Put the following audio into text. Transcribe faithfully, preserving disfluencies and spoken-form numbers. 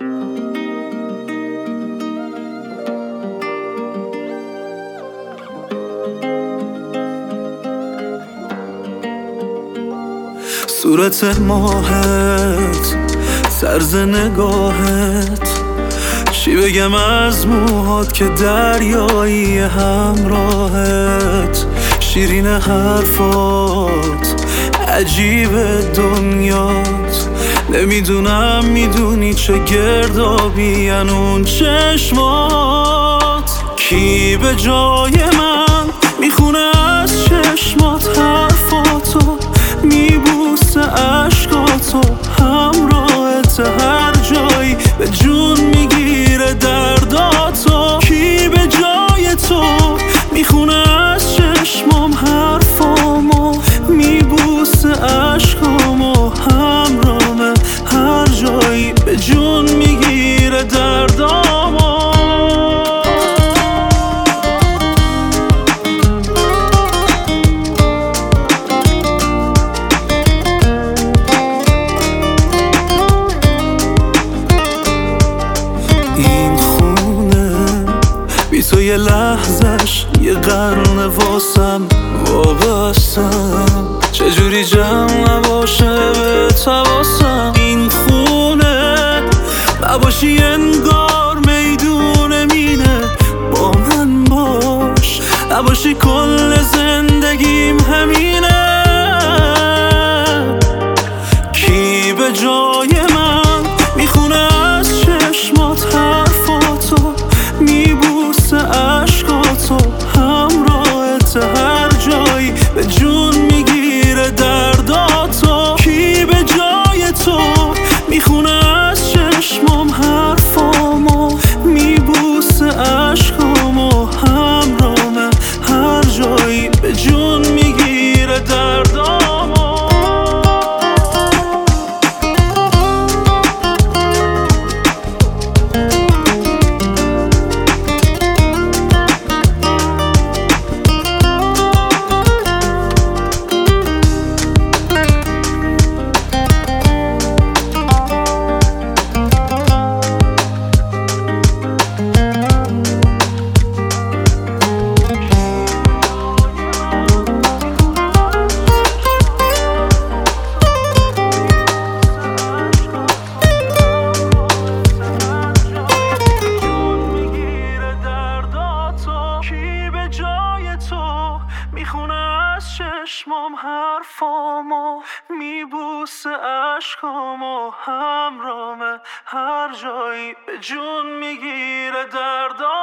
صورت ماهت، طرز نگاهت، چی بگم از موهات که دریایی همراهت، شیرین حرفات، عجیب دنیات، نمیدونم میدونی چه گردابی اون چشمات. کی به جای من میخونه از چشمات حرفاتو، میبوسه عشقاتو، همراهت هر جایی، به جون میگیره درداتو. کی به جای تو میخونه از چشمام حرفامو، میبوسه عشقامو، همراهه هر جایی، به جون میگیره دردامو. تو یه لحظش یه قرن واسم وابستم، چجوری جمع نباشه به تواسم. این خونه نباشی انگار میدون مینه، با من باش نباشی کل زندگیم همینه. کی به جای من میخونه از چشمات حرفاتو، میبوسه عشقاتو، همراهت هر جایی، به جون میگیره درداتو. کی به جای تو میخونه از چشمام حرفامو، میبوسه عشقامو، همراهه هر جایی، به جون میگیره دردامو. میخونه از چشمام حرفامو، میبوسه عشقامو، همراهه هر جایی، به جون میگیره دردامو.